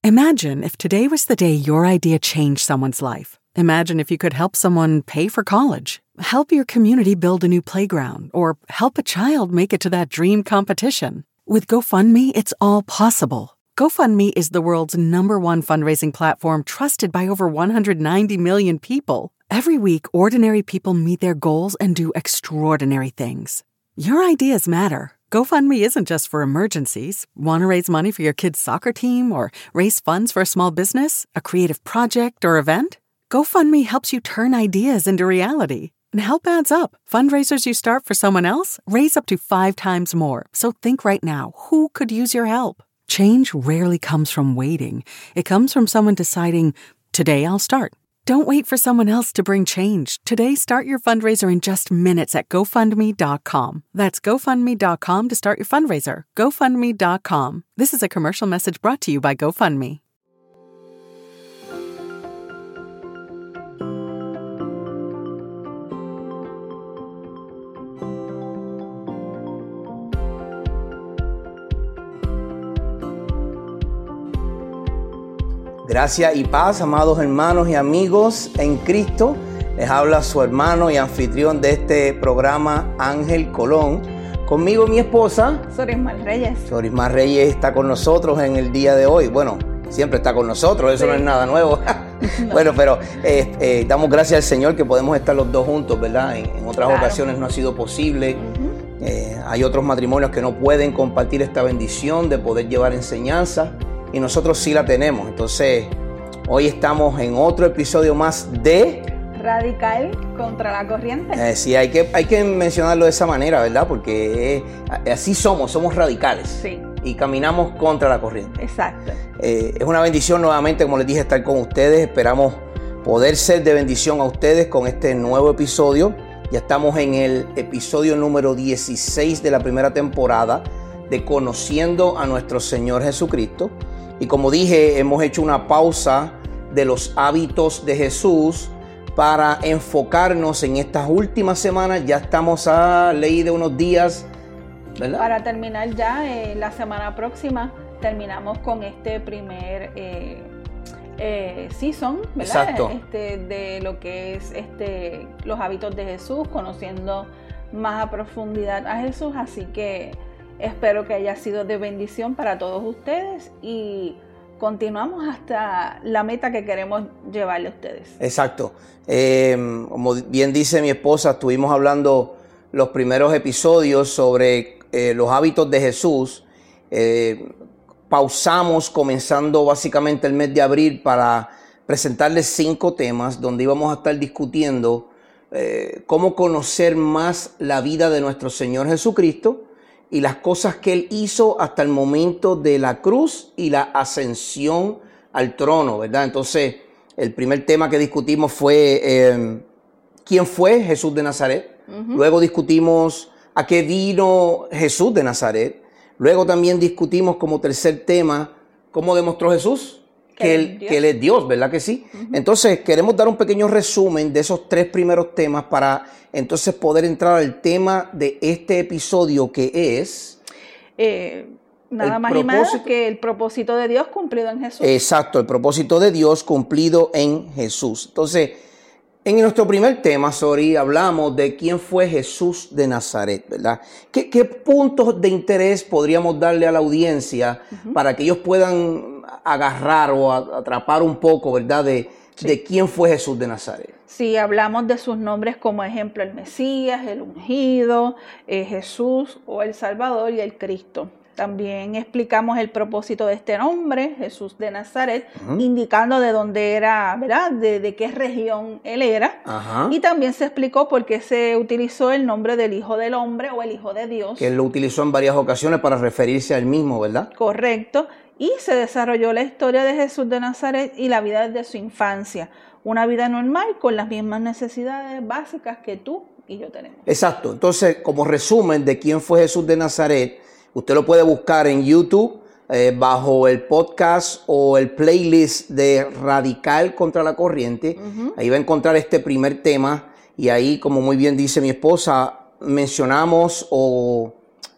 Imagine if today was the day your idea changed someone's life. Imagine if you could help someone pay for college, help your community build a new playground, or help a child make it to that dream competition. With GoFundMe, it's all possible. GoFundMe is the world's #1 fundraising platform trusted by over 190 million people. Every week, ordinary people meet their goals and do extraordinary things. Your ideas matter. GoFundMe isn't just for emergencies. Want to raise money for your kid's soccer team or raise funds for a small business, a creative project, or event? GoFundMe helps you turn ideas into reality. And help adds up. Fundraisers you start for someone else raise up to 5 times more. So think right now, who could use your help? Change rarely comes from waiting. It comes from someone deciding, today I'll start. Don't wait for someone else to bring change. Today, start your fundraiser in just minutes at GoFundMe.com. That's GoFundMe.com to start your fundraiser. GoFundMe.com. This is a commercial message brought to you by GoFundMe. Gracias y paz, amados hermanos y amigos en Cristo. Les habla su hermano y anfitrión de este programa, Ángel Colón. Conmigo mi esposa, Sorismar Reyes. Sorismar Reyes está con nosotros en el día de hoy. Bueno, siempre está con nosotros, eso sí. No es nada nuevo. No. Bueno, pero damos gracias al Señor que podemos estar los dos juntos, ¿verdad? En otras ocasiones no ha sido posible. Hay otros matrimonios que no pueden compartir esta bendición de poder llevar enseñanza. Y nosotros sí la tenemos. Entonces, hoy estamos en otro episodio más de Radical contra la corriente. Sí, hay que mencionarlo de esa manera, ¿verdad? Porque así somos radicales. Sí. Y caminamos contra la corriente. Exacto. Es una bendición nuevamente, como les dije, estar con ustedes. Esperamos poder ser de bendición a ustedes con este nuevo episodio. Ya estamos en el episodio número 16 de la primera temporada de Conociendo a nuestro Señor Jesucristo. Y como dije, hemos hecho una pausa de los hábitos de Jesús para enfocarnos en estas últimas semanas. Ya estamos a ley de unos días, ¿verdad? Para terminar ya, la semana próxima terminamos con este primer season, ¿verdad? Exacto. De lo que es los hábitos de Jesús, conociendo más a profundidad a Jesús. Así que espero que haya sido de bendición para todos ustedes y continuamos hasta la meta que queremos llevarle a ustedes. Exacto. Como bien dice mi esposa, estuvimos hablando los primeros episodios sobre los hábitos de Jesús. Pausamos comenzando básicamente el mes de abril para presentarles 5 temas donde íbamos a estar discutiendo cómo conocer más la vida de nuestro Señor Jesucristo y las cosas que Él hizo hasta el momento de la cruz y la ascensión al trono, ¿verdad? Entonces, el primer tema que discutimos fue ¿quién fue Jesús de Nazaret? Uh-huh. Luego discutimos a qué vino Jesús de Nazaret. Luego también discutimos como tercer tema cómo demostró Jesús que Él es Dios, ¿verdad que sí? Uh-huh. Entonces, queremos dar un pequeño resumen de esos 3 primeros temas para entonces poder entrar al tema de este episodio que es... nada más y más que el propósito de Dios cumplido en Jesús. Exacto, el propósito de Dios cumplido en Jesús. Entonces, en nuestro primer tema, hablamos de quién fue Jesús de Nazaret, ¿verdad? ¿Qué puntos de interés podríamos darle a la audiencia para que ellos puedan agarrar o atrapar un poco, ¿verdad? De quién fue Jesús de Nazaret. Sí, hablamos de sus nombres como ejemplo el Mesías, el ungido, Jesús o el Salvador y el Cristo. También explicamos el propósito de este nombre, Jesús de Nazaret, indicando de dónde era, ¿verdad? De qué región él era. Ajá. Y también se explicó por qué se utilizó el nombre del Hijo del Hombre o el Hijo de Dios. Que él lo utilizó en varias ocasiones para referirse a él mismo, ¿verdad? Correcto. Y se desarrolló la historia de Jesús de Nazaret y la vida desde su infancia. Una vida normal con las mismas necesidades básicas que tú y yo tenemos. Exacto. Entonces, como resumen de quién fue Jesús de Nazaret, usted lo puede buscar en YouTube bajo el podcast o el playlist de Radical contra la Corriente. Uh-huh. Ahí va a encontrar este primer tema y ahí, como muy bien dice mi esposa, mencionamos o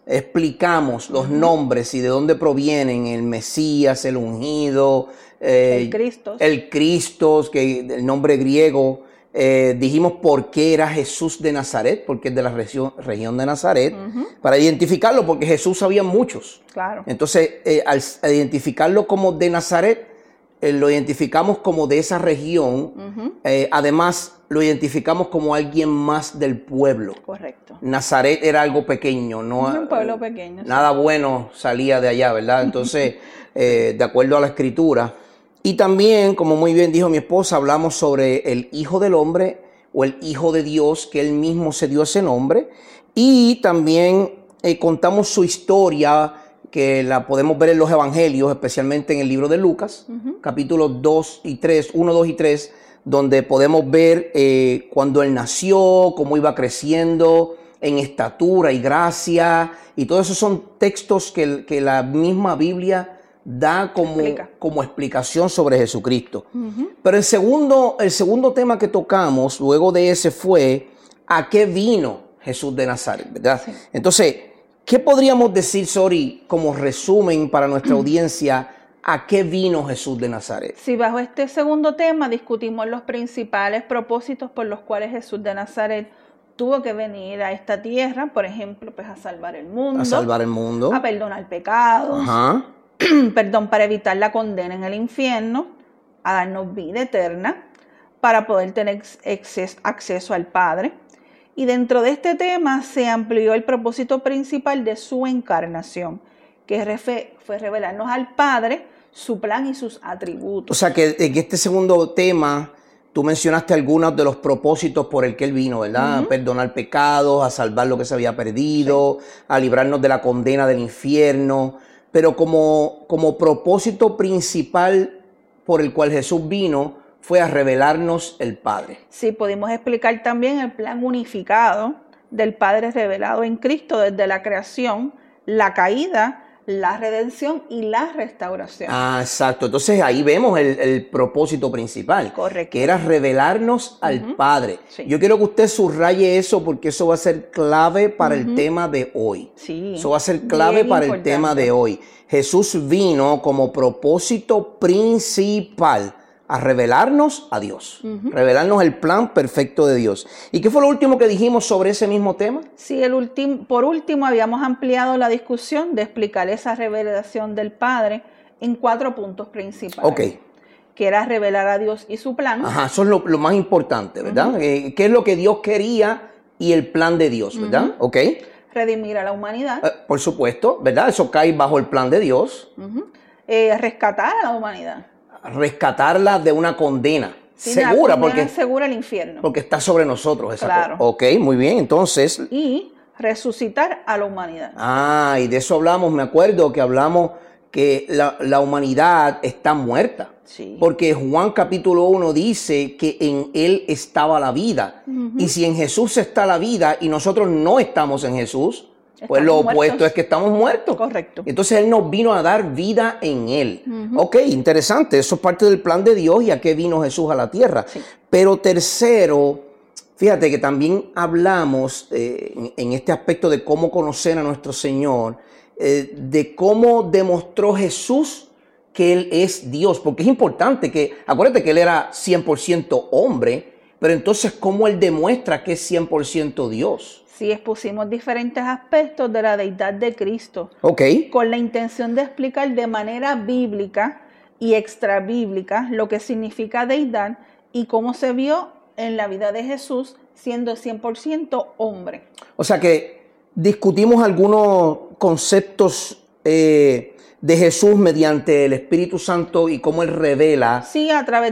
explicamos los nombres y de dónde provienen el Mesías, el ungido, el Cristo, que el nombre griego, dijimos por qué era Jesús de Nazaret, porque es de la región de Nazaret, para identificarlo, porque Jesús había muchos. Claro. Entonces, al identificarlo como de Nazaret, lo identificamos como de esa región, además lo identificamos como alguien más del pueblo. Correcto. Nazaret era algo pequeño, no un pueblo pequeño. Nada bueno salía de allá, ¿verdad? Entonces, de acuerdo a la escritura. Y también, como muy bien dijo mi esposa, hablamos sobre el Hijo del Hombre o el Hijo de Dios, que él mismo se dio ese nombre. Y también contamos su historia, que la podemos ver en los evangelios, especialmente en el libro de Lucas, capítulos 2 y 3, 1, 2 y 3, donde podemos ver cuando él nació, cómo iba creciendo en estatura y gracia, y todos esos son textos que la misma Biblia da como explicación sobre Jesucristo. Pero el segundo tema que tocamos luego de ese fue ¿a qué vino Jesús de Nazaret? ¿Verdad? Sí. Entonces, ¿qué podríamos decir, Sori, como resumen para nuestra audiencia, a qué vino Jesús de Nazaret? Sí, bajo este segundo tema discutimos los principales propósitos por los cuales Jesús de Nazaret tuvo que venir a esta tierra, por ejemplo, pues a salvar el mundo. A salvar el mundo. A perdonar pecados. Para evitar la condena en el infierno, a darnos vida eterna, para poder tener acceso al Padre. Y dentro de este tema se amplió el propósito principal de su encarnación, que fue revelarnos al Padre, su plan y sus atributos. O sea que en este segundo tema tú mencionaste algunos de los propósitos por el que Él vino, ¿verdad? A perdonar pecados, a salvar lo que se había perdido, a librarnos de la condena del infierno. Pero como propósito principal por el cual Jesús vino fue a revelarnos el Padre. Sí, pudimos explicar también el plan unificado del Padre revelado en Cristo desde la creación, la caída, la redención y la restauración. Ah, exacto. Entonces ahí vemos el propósito principal. Correcto. Que era revelarnos al Padre. Sí. Yo quiero que usted subraye eso porque eso va a ser clave para el tema de hoy. Sí. Eso va a ser clave para el tema de hoy. Jesús vino como propósito principal a revelarnos a Dios, revelarnos el plan perfecto de Dios. ¿Y qué fue lo último que dijimos sobre ese mismo tema? Sí, por último habíamos ampliado la discusión de explicar esa revelación del Padre en 4 puntos principales. Ok. Que era revelar a Dios y su plan. Ajá, eso es lo más importante, ¿verdad? ¿Qué es lo que Dios quería y el plan de Dios, verdad? Ok. Redimir a la humanidad. Por supuesto, ¿verdad? Eso cae bajo el plan de Dios. Rescatar a la humanidad. Rescatarla de una condena segura, porque segura el infierno. Porque está sobre nosotros, esa claro. Ok, muy bien, entonces. Y resucitar a la humanidad. Ah, y de eso hablamos, me acuerdo que hablamos que la humanidad está muerta. Sí. Porque Juan capítulo 1 dice que en Él estaba la vida. Y si en Jesús está la vida y nosotros no estamos en Jesús, pues lo opuesto es que estamos muertos. Correcto. Entonces Él nos vino a dar vida en Él. Ok, interesante. Eso es parte del plan de Dios y a qué vino Jesús a la tierra. Sí. Pero tercero, fíjate que también hablamos en este aspecto de cómo conocer a nuestro Señor, de cómo demostró Jesús que Él es Dios. Porque es importante acuérdate que Él era 100% hombre, pero entonces cómo Él demuestra que es 100% Dios. Sí, expusimos diferentes aspectos de la deidad de Cristo. Ok. Con la intención de explicar de manera bíblica y extrabíblica lo que significa deidad y cómo se vio en la vida de Jesús siendo 100% hombre. O sea que discutimos algunos conceptos de Jesús mediante el Espíritu Santo y cómo Él revela. Sí, a través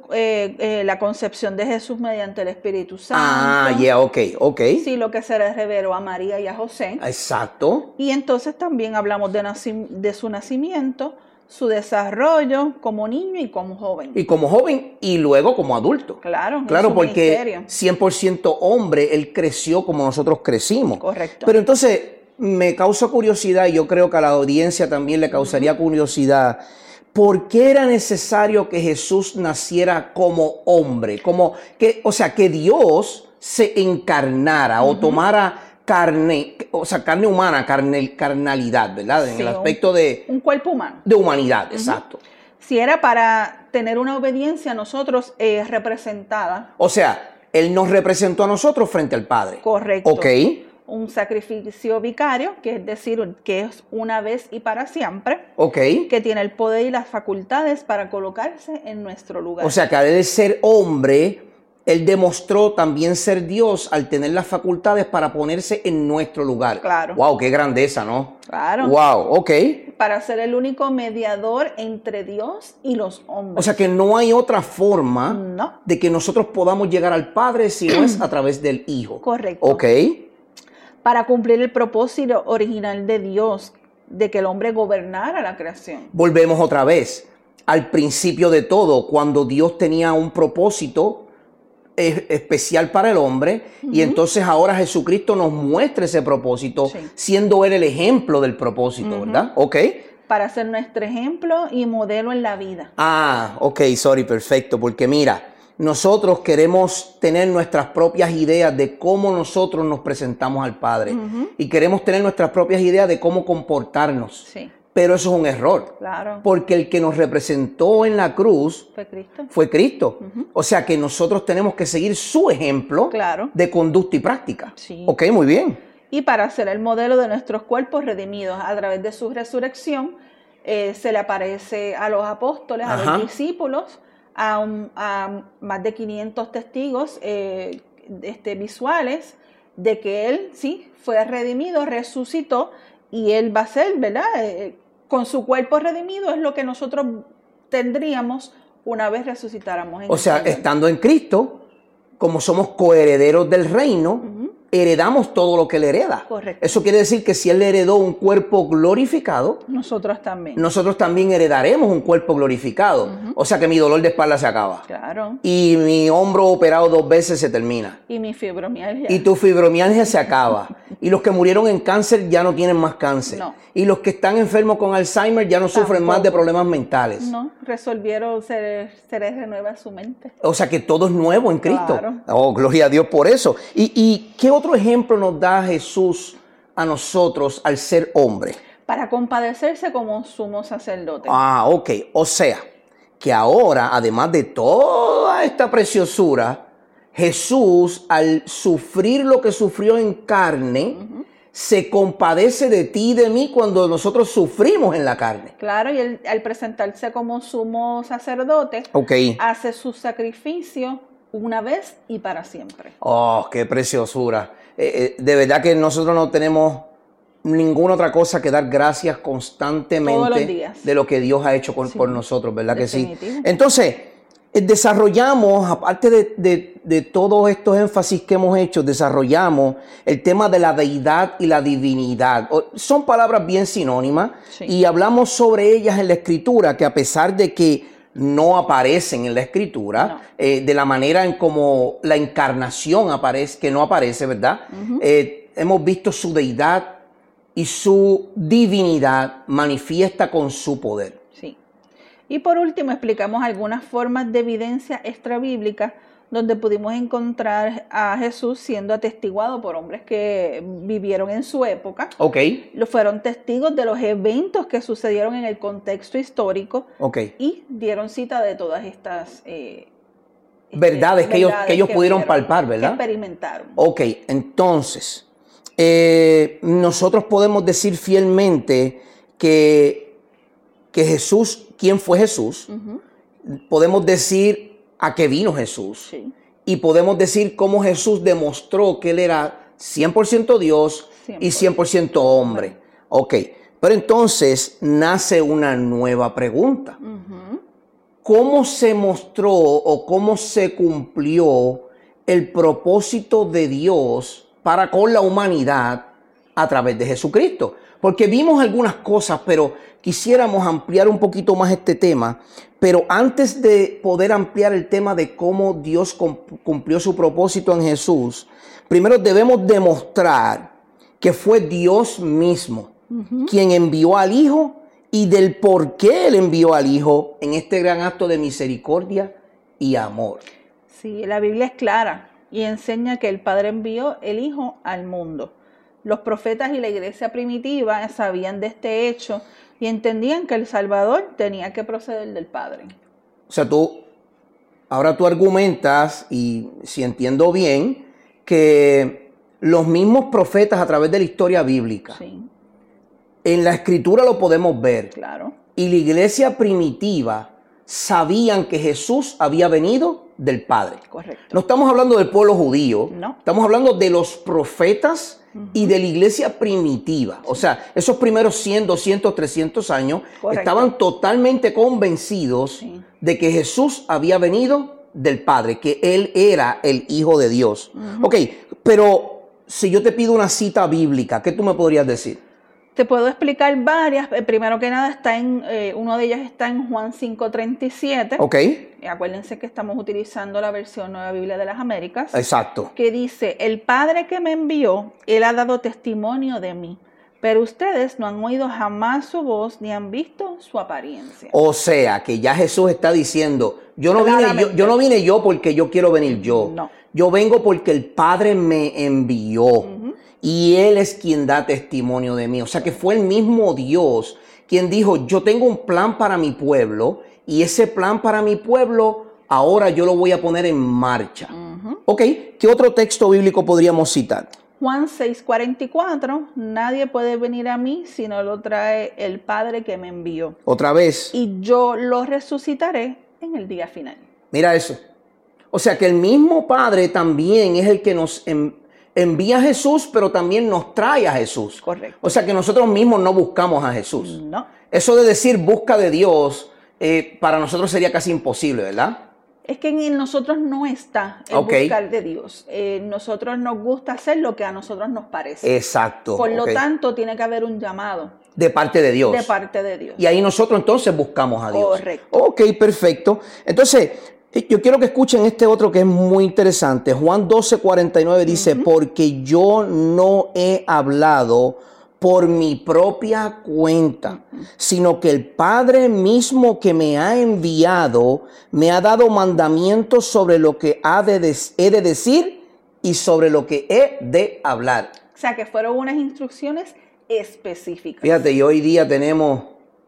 de la concepción de Jesús mediante el Espíritu Santo. Ah, ok. Sí, lo que se le reveló a María y a José. Exacto. Y entonces también hablamos de su nacimiento, su desarrollo como niño y como joven. Y como joven y luego como adulto. Claro, porque 100% hombre, Él creció como nosotros crecimos. Correcto. Pero entonces me causa curiosidad y yo creo que a la audiencia también le causaría curiosidad. ¿Por qué era necesario que Jesús naciera como hombre? O sea, que Dios se encarnara o tomara carne, o sea, carne humana, carnalidad, ¿verdad? En Sí, el aspecto de un cuerpo humano. humanidad, exacto. Si era para tener una obediencia a nosotros representada. O sea, Él nos representó a nosotros frente al Padre. Correcto. Ok. Un sacrificio vicario, que es decir, que es una vez y para siempre, Ok. que tiene el poder y las facultades para colocarse en nuestro lugar. O sea, que al ser hombre, Él demostró también ser Dios al tener las facultades para ponerse en nuestro lugar. Claro. Wow, qué grandeza, ¿no? Claro. Wow, ok. Para ser el único mediador entre Dios y los hombres. O sea que no hay otra forma No. de que nosotros podamos llegar al Padre si no es a través del Hijo. Correcto. Ok. Para cumplir el propósito original de Dios, de que el hombre gobernara la creación. Volvemos otra vez al principio de todo, cuando Dios tenía un propósito especial para el hombre, y entonces ahora Jesucristo nos muestra ese propósito, Sí. siendo Él el ejemplo del propósito, ¿verdad? Ok. Para ser nuestro ejemplo y modelo en la vida. Ah, ok, sorry, perfecto, porque mira, nosotros queremos tener nuestras propias ideas de cómo nosotros nos presentamos al Padre, y queremos tener nuestras propias ideas de cómo comportarnos. Sí, Pero eso es un error, claro. porque el que nos representó en la cruz Fue Cristo. fue Cristo. O sea que nosotros tenemos que seguir su ejemplo Claro. de conducta y práctica. Sí. Ok, muy bien. Y para ser el modelo de nuestros cuerpos redimidos a través de su resurrección, se le aparece a los apóstoles, a Ajá. los discípulos, a más de 500 testigos visuales de que Él sí fue redimido, resucitó, y Él va a ser, ¿verdad? Con su cuerpo redimido es lo que nosotros tendríamos una vez resucitáramos. O sea, estando en Cristo, como somos coherederos del reino, heredamos todo lo que Él hereda. Correcto. Eso quiere decir que si Él heredó un cuerpo glorificado, Nosotros también. nosotros también heredaremos un cuerpo glorificado. O sea que mi dolor de espalda se acaba. Claro. Y mi hombro operado 2 veces se termina. Y mi fibromialgia. Y tu fibromialgia se acaba. Y los que murieron en cáncer ya no tienen más cáncer. No. Y los que están enfermos con Alzheimer ya no sufren más de problemas mentales. No, resolvieron, se les renueva su mente. O sea que todo es nuevo en Cristo. Claro. Oh, gloria a Dios por eso. ¿Y qué otro ejemplo nos da Jesús a nosotros al ser hombre? Para compadecerse como sumo sacerdote. Ah, ok. O sea, que ahora, además de toda esta preciosura, Jesús, al sufrir lo que sufrió en carne, se compadece de ti y de mí cuando nosotros sufrimos en la carne. Claro, y él, al presentarse como sumo sacerdote, Ok. hace su sacrificio una vez y para siempre. Oh, qué preciosura. De verdad que nosotros no tenemos ninguna otra cosa que dar gracias constantemente Todos los días. de lo que Dios ha hecho por nosotros, ¿verdad que sí? Definitivo. Entonces, desarrollamos, aparte de todos estos énfasis que hemos hecho, desarrollamos el tema de la deidad y la divinidad. Son palabras bien sinónimas, Sí. y hablamos sobre ellas en la Escritura, que a pesar de que no aparecen en la Escritura, de la manera en como la encarnación aparece, que no aparece, ¿verdad? Hemos visto su deidad y su divinidad manifiesta con su poder. Sí. Y por último, explicamos algunas formas de evidencia extrabíblica donde pudimos encontrar a Jesús siendo atestiguado por hombres que vivieron en su época. Ok, Fueron testigos de los eventos que sucedieron en el contexto histórico ok. y dieron cita de todas estas Verdades que ellos pudieron vieron, palpar, ¿verdad? que experimentaron. Ok, entonces, nosotros podemos decir fielmente que Jesús, ¿quién fue Jesús? Podemos decir a qué vino Jesús. Sí. Y podemos decir cómo Jesús demostró que Él era 100% Dios y 100% hombre. Ok, pero entonces nace una nueva pregunta. ¿Cómo se mostró o cómo se cumplió el propósito de Dios para con la humanidad a través de Jesucristo? Porque vimos algunas cosas, pero quisiéramos ampliar un poquito más este tema. Pero antes de poder ampliar el tema de cómo Dios cumplió su propósito en Jesús, primero debemos demostrar que fue Dios mismo quien envió al Hijo, y del por qué Él envió al Hijo en este gran acto de misericordia y amor. Sí, la Biblia es clara y enseña que el Padre envió el Hijo al mundo. Los profetas y la iglesia primitiva sabían de este hecho y entendían que el Salvador tenía que proceder del Padre. O sea, ahora tú argumentas, y si entiendo bien, que los mismos profetas a través de la historia bíblica, Sí, en la escritura lo podemos ver, claro. y la iglesia primitiva sabían que Jesús había venido del Padre. Correcto. No estamos hablando del pueblo judío, No. estamos hablando de los profetas y de la iglesia primitiva. O sea, esos primeros 100, 200, 300 años Correcto. estaban totalmente convencidos Sí. de que Jesús había venido del Padre, que Él era el Hijo de Dios. Ok, pero si yo te pido una cita bíblica, ¿qué tú me podrías decir? Te puedo explicar varias. Primero que nada, uno de ellos está en Juan 5:37. Ok, Acuérdense que estamos utilizando la versión Nueva Biblia de las Américas. exacto. Que dice, el Padre que me envió, Él ha dado testimonio de mí, pero ustedes no han oído jamás su voz ni han visto su apariencia. O sea, que ya Jesús está diciendo, yo no vine yo porque yo quiero venir yo. No. Yo vengo porque el Padre me envió. Y Él es quien da testimonio de mí. O sea que fue el mismo Dios quien dijo, yo tengo un plan para mi pueblo y ese plan para mi pueblo ahora yo lo voy a poner en marcha. Ok, ¿qué otro texto bíblico podríamos citar? Juan 6:44, nadie puede venir a mí si no lo trae el Padre que me envió. Otra vez. Y yo lo resucitaré en el día final. Mira eso. O sea que el mismo Padre también es el que nos envía a Jesús, pero también nos trae a Jesús. Correcto. O sea que nosotros mismos no buscamos a Jesús. No. Eso de decir busca de Dios, para nosotros sería casi imposible, ¿verdad? Es que en nosotros no está el buscar de Dios. Nosotros nos gusta hacer lo que a nosotros nos parece. Exacto. Por lo tanto, tiene que haber un llamado. De parte de Dios. De parte de Dios. Y ahí nosotros entonces buscamos a Dios. Correcto. Ok, perfecto. Entonces, yo quiero que escuchen este otro que es muy interesante. Juan 12:49 dice, porque yo no he hablado por mi propia cuenta, sino que el Padre mismo que me ha enviado me ha dado mandamientos sobre lo que he de decir y sobre lo que he de hablar. O sea, que fueron unas instrucciones específicas. Fíjate, y hoy día tenemos,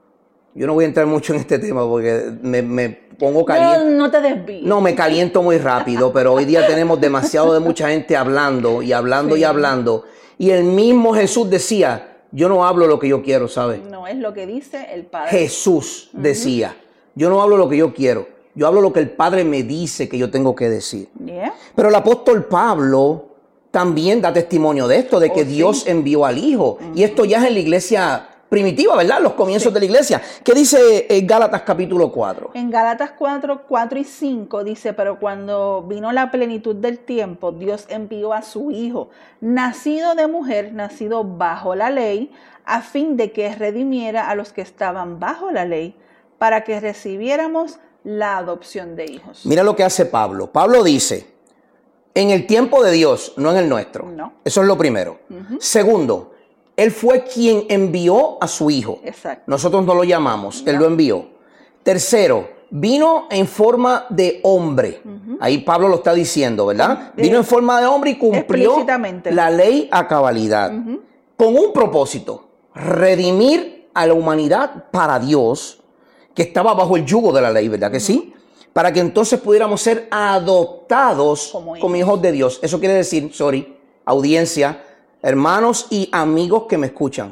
yo no voy a entrar mucho en este tema porque me pongo caliente. No te desvíes. No, me caliento muy rápido, pero hoy día tenemos demasiado de mucha gente hablando y hablando y hablando. Y el mismo Jesús decía, yo no hablo lo que yo quiero, ¿sabes? No, es lo que dice el Padre. Jesús decía, yo no hablo lo que yo quiero, yo hablo lo que el Padre me dice que yo tengo que decir. Yeah. Pero el apóstol Pablo también da testimonio de esto, de que Dios envió al Hijo. Y esto ya es en la iglesia primitiva, ¿verdad? Los comienzos de la iglesia. ¿Qué dice Gálatas capítulo 4? En Gálatas 4 y 5 dice, pero cuando vino la plenitud del tiempo, Dios envió a su Hijo, nacido de mujer, nacido bajo la ley, a fin de que redimiera a los que estaban bajo la ley, para que recibiéramos la adopción de hijos. Mira lo que hace Pablo. Pablo dice, en el tiempo de Dios, no en el nuestro. No. Eso es lo primero. Segundo, Él fue quien envió a su Hijo. Exacto. Nosotros no lo llamamos, Él lo envió. Tercero, vino en forma de hombre. Ahí Pablo lo está diciendo, ¿verdad? Vino en forma de hombre y cumplió Explícitamente. la ley a cabalidad. Con un propósito, redimir a la humanidad para Dios, que estaba bajo el yugo de la ley, ¿verdad que sí? Para que entonces pudiéramos ser adoptados como hijos de Dios. Eso quiere decir, audiencia, hermanos y amigos que me escuchan,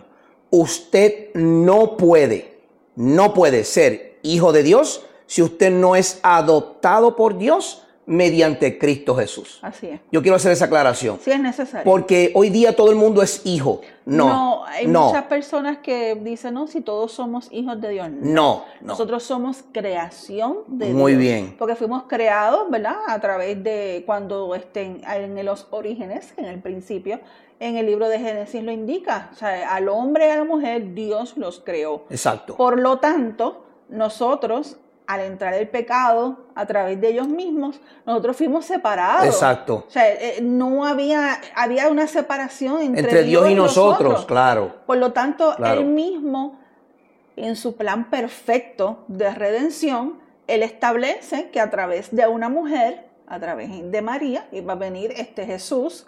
usted no puede ser hijo de Dios si usted no es adoptado por Dios mediante Cristo Jesús. Así es. Yo quiero hacer esa aclaración. Sí es necesario. Porque hoy día todo el mundo es hijo. No, hay muchas personas que dicen, no, si todos somos hijos de Dios. No. Nosotros somos creación de Dios. Muy bien. Porque fuimos creados, ¿verdad? A través de cuando estén en los orígenes, en el principio, en el libro de Génesis lo indica. O sea, al hombre y a la mujer Dios los creó. Exacto. Por lo tanto, nosotros, al entrar el pecado a través de ellos mismos, nosotros fuimos separados. Exacto. O sea, no había una separación entre Dios y nosotros, claro. Por lo tanto, Claro. Él mismo, en su plan perfecto de redención, Él establece que a través de una mujer, a través de María, iba a venir Jesús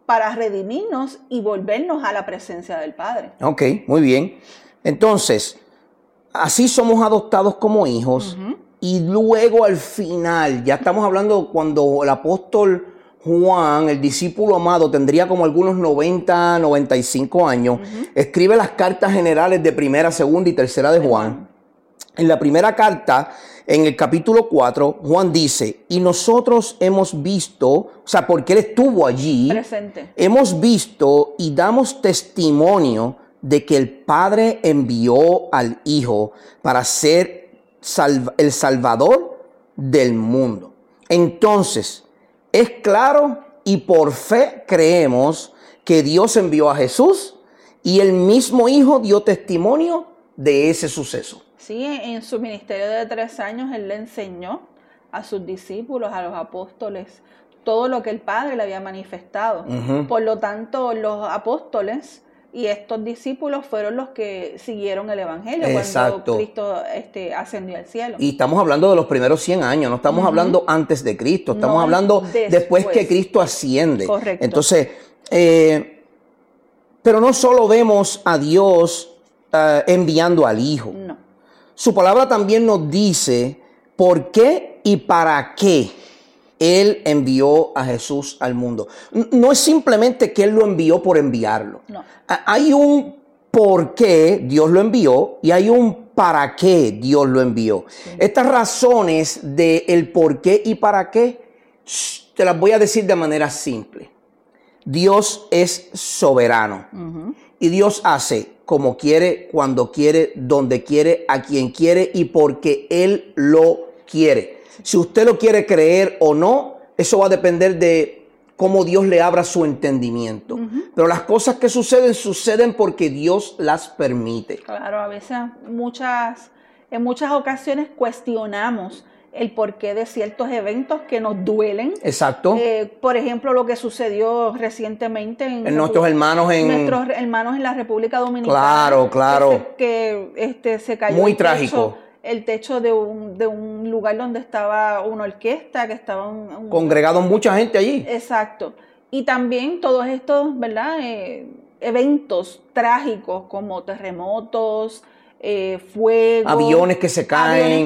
para redimirnos y volvernos a la presencia del Padre. Ok, muy bien. Entonces, así somos adoptados como hijos. Y luego al final, ya estamos hablando cuando el apóstol Juan, el discípulo amado, tendría como algunos 90, 95 años, escribe las cartas generales de primera, segunda y tercera de Juan. En la primera carta, en el capítulo 4, Juan dice, y nosotros hemos visto, o sea, porque él estuvo allí, presente, hemos visto y damos testimonio de que el Padre envió al Hijo para ser el Salvador del mundo. Entonces, es claro y por fe creemos que Dios envió a Jesús y el mismo Hijo dio testimonio de ese suceso. Sí, en su ministerio de 3 años Él le enseñó a sus discípulos, a los apóstoles, todo lo que el Padre le había manifestado. Por lo tanto, los apóstoles y estos discípulos fueron los que siguieron el Evangelio. Exacto. Cuando Cristo ascendió al cielo. Y estamos hablando de los primeros 100 años, no estamos hablando antes de Cristo, estamos hablando después que Cristo asciende. Correcto. Entonces, pero no solo vemos a Dios enviando al Hijo. No. Su palabra también nos dice por qué y para qué Él envió a Jesús al mundo. No es simplemente que Él lo envió por enviarlo. No. Hay un por qué Dios lo envió y hay un para qué Dios lo envió. Sí. Estas razones del por qué y para qué te las voy a decir de manera simple. Dios es soberano y Dios hace como quiere, cuando quiere, donde quiere, a quien quiere y porque Él lo quiere. Si usted lo quiere creer o no, eso va a depender de cómo Dios le abra su entendimiento. Pero las cosas que suceden porque Dios las permite. Claro, a veces en muchas ocasiones cuestionamos el porqué de ciertos eventos que nos duelen. Exacto. Por ejemplo, lo que sucedió recientemente en nuestros hermanos en la República Dominicana. Claro. Que se cayó muy trágico. El techo de un lugar donde estaba una orquesta, que estaba congregado mucha gente allí. Exacto. Y también todos estos, ¿verdad? Eventos trágicos como terremotos, fuego. Aviones que se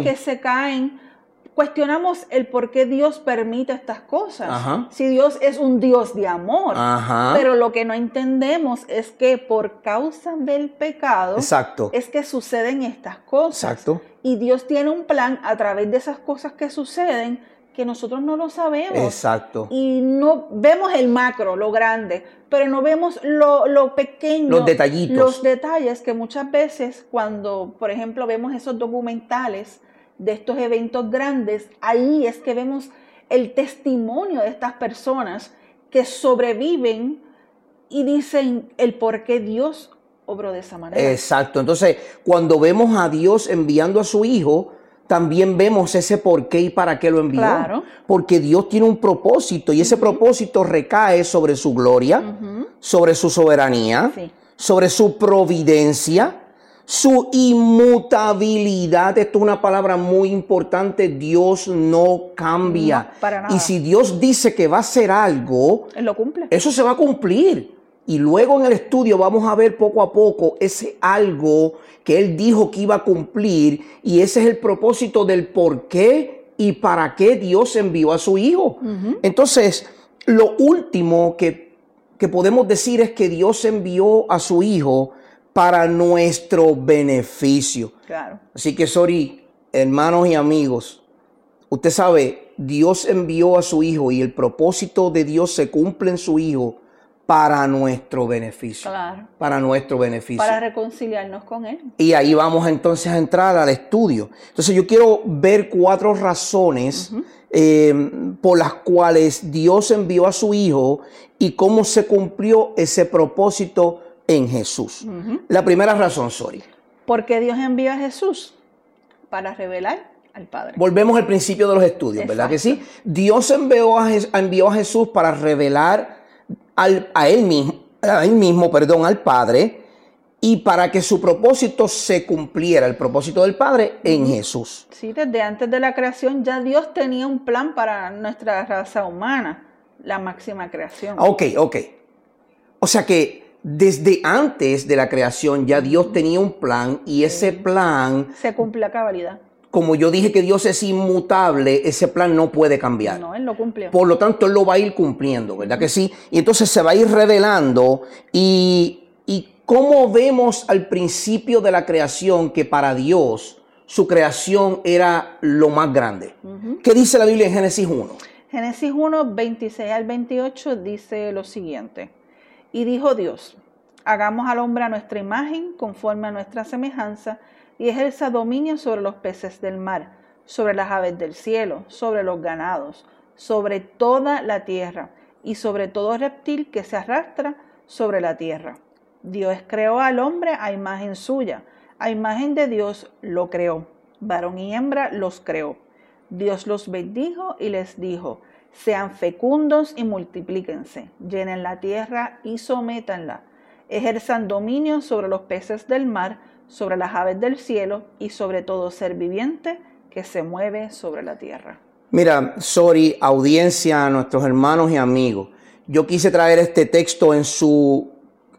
caen. Cuestionamos el por qué Dios permite estas cosas. Si Dios es un Dios de amor. Pero lo que no entendemos es que por causa del pecado es que suceden estas cosas. Exacto. Y Dios tiene un plan a través de esas cosas que suceden que nosotros no lo sabemos. Exacto. Y no vemos el macro, lo grande, pero no vemos lo pequeño. Los detallitos. Los detalles que muchas veces cuando, por ejemplo, vemos esos documentales de estos eventos grandes, ahí es que vemos el testimonio de estas personas que sobreviven y dicen el por qué Dios obró de esa manera. Exacto. Entonces, cuando vemos a Dios enviando a su Hijo, también vemos ese por qué y para qué lo envió. Claro. Porque Dios tiene un propósito y ese propósito recae sobre su gloria, sobre su soberanía, sobre su providencia, su inmutabilidad. Esto es una palabra muy importante. Dios no cambia. No, para nada. Y si Dios dice que va a hacer algo, Él lo cumple. Eso se va a cumplir. Y luego en el estudio vamos a ver poco a poco ese algo que Él dijo que iba a cumplir. Y ese es el propósito del por qué y para qué Dios envió a su Hijo. Entonces, lo último que podemos decir es que Dios envió a su Hijo para nuestro beneficio. Claro. Así que, sorry, hermanos y amigos, usted sabe, Dios envió a su Hijo y el propósito de Dios se cumple en su Hijo para nuestro beneficio. Claro. Para nuestro beneficio. Para reconciliarnos con Él. Y ahí vamos entonces a entrar al estudio. Entonces yo quiero ver 4 razones por las cuales Dios envió a su Hijo y cómo se cumplió ese propósito en Jesús. La primera razón, sorry. ¿Por qué Dios envió a Jesús? Para revelar al Padre. Volvemos al principio de los estudios, ¿verdad que sí? Dios envió a Jesús para revelar a él mismo, al Padre, y para que su propósito se cumpliera, el propósito del Padre en Jesús. Sí, desde antes de la creación ya Dios tenía un plan para nuestra raza humana, la máxima creación. Ok. O sea que desde antes de la creación ya Dios tenía un plan y ese plan, Se cumple a cabalidad. como yo dije que Dios es inmutable, ese plan no puede cambiar. No, Él lo cumplió. Por lo tanto, Él lo va a ir cumpliendo, ¿verdad que sí? Y entonces se va a ir revelando y cómo vemos al principio de la creación que para Dios su creación era lo más grande. ¿Qué dice la Biblia en Génesis 1? Génesis 1, 26 al 28 dice lo siguiente. Y dijo Dios, hagamos al hombre a nuestra imagen, conforme a nuestra semejanza, y ejerza dominio sobre los peces del mar, sobre las aves del cielo, sobre los ganados, sobre toda la tierra, y sobre todo reptil que se arrastra sobre la tierra. Dios creó al hombre a imagen suya, a imagen de Dios lo creó, varón y hembra los creó. Dios los bendijo y les dijo, sean fecundos y multiplíquense, llenen la tierra y sométanla, ejerzan dominio sobre los peces del mar, sobre las aves del cielo y sobre todo ser viviente que se mueve sobre la tierra. Mira, sorry, audiencia, nuestros hermanos y amigos, yo quise traer este texto en su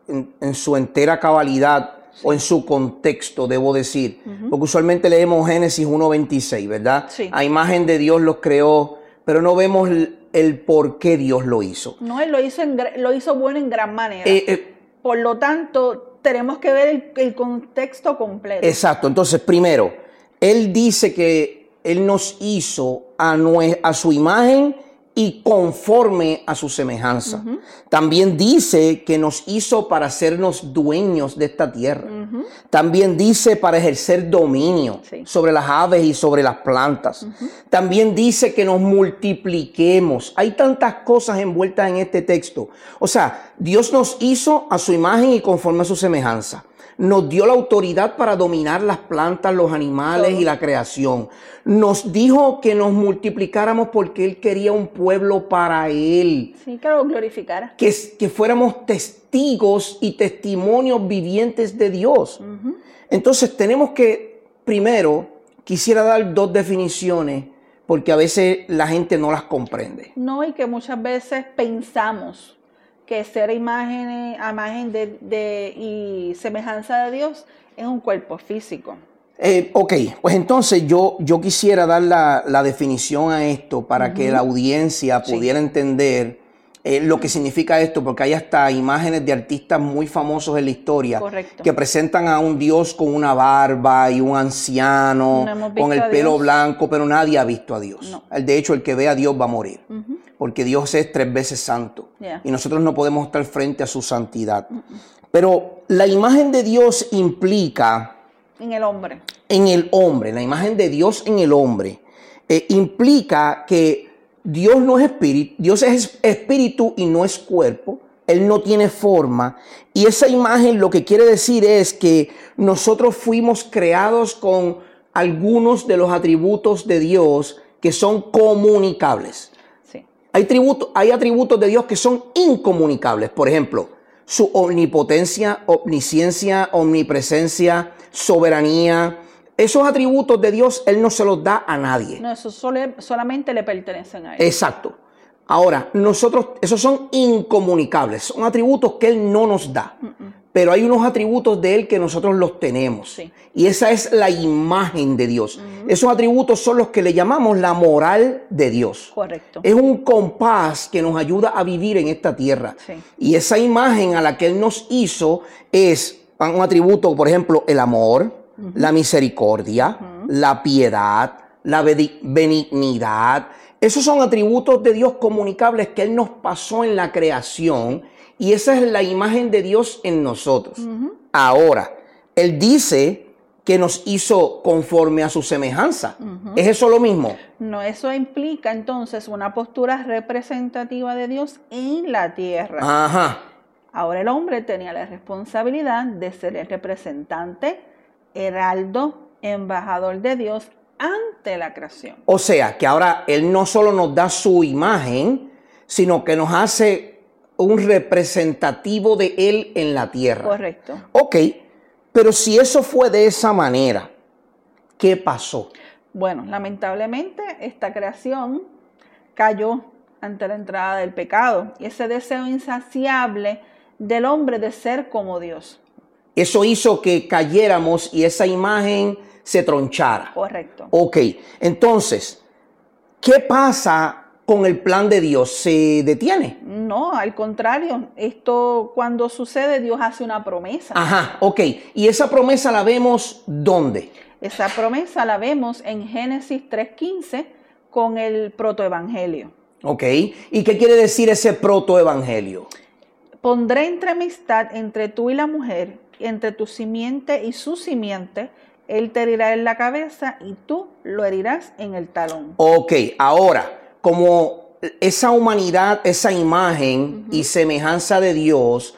entera cabalidad, o en su contexto, debo decir, porque usualmente leemos Génesis 1:26, ¿verdad? Sí. A imagen de Dios los creó, pero no vemos el por qué Dios lo hizo. No, Él lo hizo bueno en gran manera. Por lo tanto, tenemos que ver el contexto completo. Exacto. Entonces, primero, Él dice que Él nos hizo a su imagen y conforme a su semejanza. También dice que nos hizo para hacernos dueños de esta tierra. También dice para ejercer dominio sobre las aves y sobre las plantas. También dice que nos multipliquemos. Hay tantas cosas envueltas en este texto. O sea, Dios nos hizo a su imagen y conforme a su semejanza. Nos dio la autoridad para dominar las plantas, los animales y la creación. Nos dijo que nos multiplicáramos porque Él quería un pueblo para Él. Sí, que lo glorificara. Que fuéramos testigos y testimonios vivientes de Dios. Entonces tenemos que, primero, quisiera dar dos definiciones porque a veces la gente no las comprende. No, y que muchas veces pensamos que ser a imagen y semejanza de Dios es un cuerpo físico. Ok, pues entonces yo quisiera dar la definición a esto para que la audiencia pudiera entender lo que significa esto, porque hay hasta imágenes de artistas muy famosos en la historia. Correcto. Que presentan a un Dios con una barba y un anciano con el pelo blanco, pero nadie ha visto a Dios. No. De hecho, el que ve a Dios va a morir, porque Dios es 3 veces santo y nosotros no podemos estar frente a su santidad. Pero la imagen de Dios implica... En el hombre. En el hombre, la imagen de Dios en el hombre, implica que Dios no es espíritu, Dios es espíritu y no es cuerpo, Él no tiene forma, y esa imagen lo que quiere decir es que nosotros fuimos creados con algunos de los atributos de Dios que son comunicables. Sí. Hay atributos de Dios que son incomunicables, por ejemplo, su omnipotencia, omnisciencia, omnipresencia, soberanía. Esos atributos de Dios, Él no se los da a nadie. No, eso solamente le pertenecen a Él. Exacto. Ahora, esos son incomunicables, son atributos que Él no nos da. Pero hay unos atributos de Él que nosotros los tenemos. Sí. Y esa es la imagen de Dios. Esos atributos son los que le llamamos la moral de Dios. Correcto. Es un compás que nos ayuda a vivir en esta tierra. Sí. Y esa imagen a la que Él nos hizo es un atributo, por ejemplo, el amor, la misericordia, la piedad, la benignidad. Esos son atributos de Dios comunicables que Él nos pasó en la creación y esa es la imagen de Dios en nosotros. Ahora, Él dice que nos hizo conforme a su semejanza. ¿Es eso lo mismo? No, eso implica entonces una postura representativa de Dios en la tierra. Ajá. Ahora el hombre tenía la responsabilidad de ser el representante, heraldo, embajador de Dios ante la creación. O sea, que ahora Él no solo nos da su imagen, sino que nos hace un representativo de Él en la tierra. Correcto. Ok, pero si eso fue de esa manera, ¿qué pasó? Bueno, lamentablemente esta creación cayó ante la entrada del pecado y ese deseo insaciable del hombre de ser como Dios. Eso hizo que cayéramos y esa imagen se tronchara. Correcto. Ok, entonces, ¿qué pasa con el plan de Dios? ¿Se detiene? No, al contrario, esto cuando sucede Dios hace una promesa. Ajá, ok. ¿Y esa promesa la vemos dónde? Esa promesa la vemos en Génesis 3:15 con el protoevangelio. Ok, ¿y qué quiere decir ese protoevangelio? Pondré entreamistad entre tú y la mujer, entre tu simiente y su simiente. Él te herirá en la cabeza y tú lo herirás en el talón. Ok, ahora, como esa humanidad, esa imagen y semejanza de Dios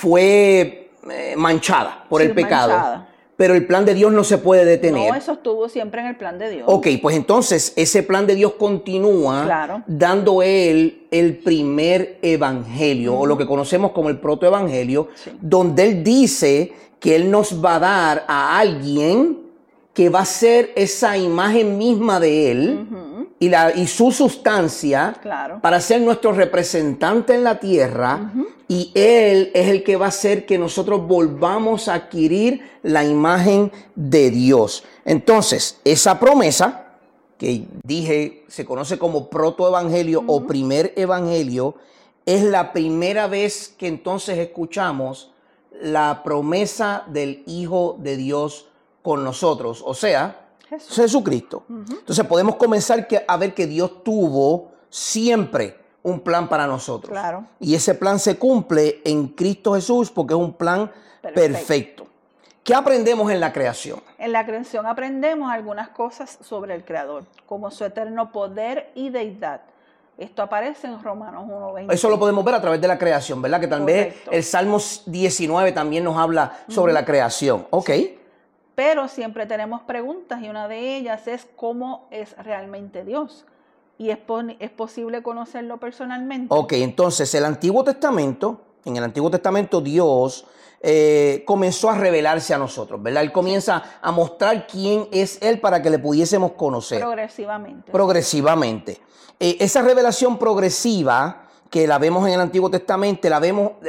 fue manchada por el pecado, manchada. pero el plan de Dios no se puede detener. No, eso estuvo siempre en el plan de Dios. Ok, pues entonces ese plan de Dios continúa Claro. dando él el primer evangelio, o lo que conocemos como el protoevangelio, donde él dice que él nos va a dar a alguien que va a ser esa imagen misma de él y su sustancia Claro. para ser nuestro representante en la tierra, y él es el que va a hacer que nosotros volvamos a adquirir la imagen de Dios. Entonces, esa promesa que dije se conoce como protoevangelio o primer evangelio, es la primera vez que entonces escuchamos la promesa del Hijo de Dios con nosotros, o sea, Jesucristo. Entonces podemos comenzar a ver que Dios tuvo siempre un plan para nosotros. Claro. Y ese plan se cumple en Cristo Jesús porque es un plan perfecto. ¿Qué aprendemos en la creación? En la creación aprendemos algunas cosas sobre el Creador, como su eterno poder y deidad. Esto aparece en Romanos 1:20. Eso lo podemos ver a través de la creación, ¿verdad? Que tal vez Correcto. el Salmo 19 también nos habla sobre la creación. Ok. Pero siempre tenemos preguntas y una de ellas es cómo es realmente Dios. ¿Y es posible conocerlo personalmente? Ok, entonces en el Antiguo Testamento Dios comenzó a revelarse a nosotros, ¿verdad? Él comienza a mostrar quién es Él para que le pudiésemos conocer. Progresivamente. Esa revelación progresiva que la vemos en el Antiguo Testamento, la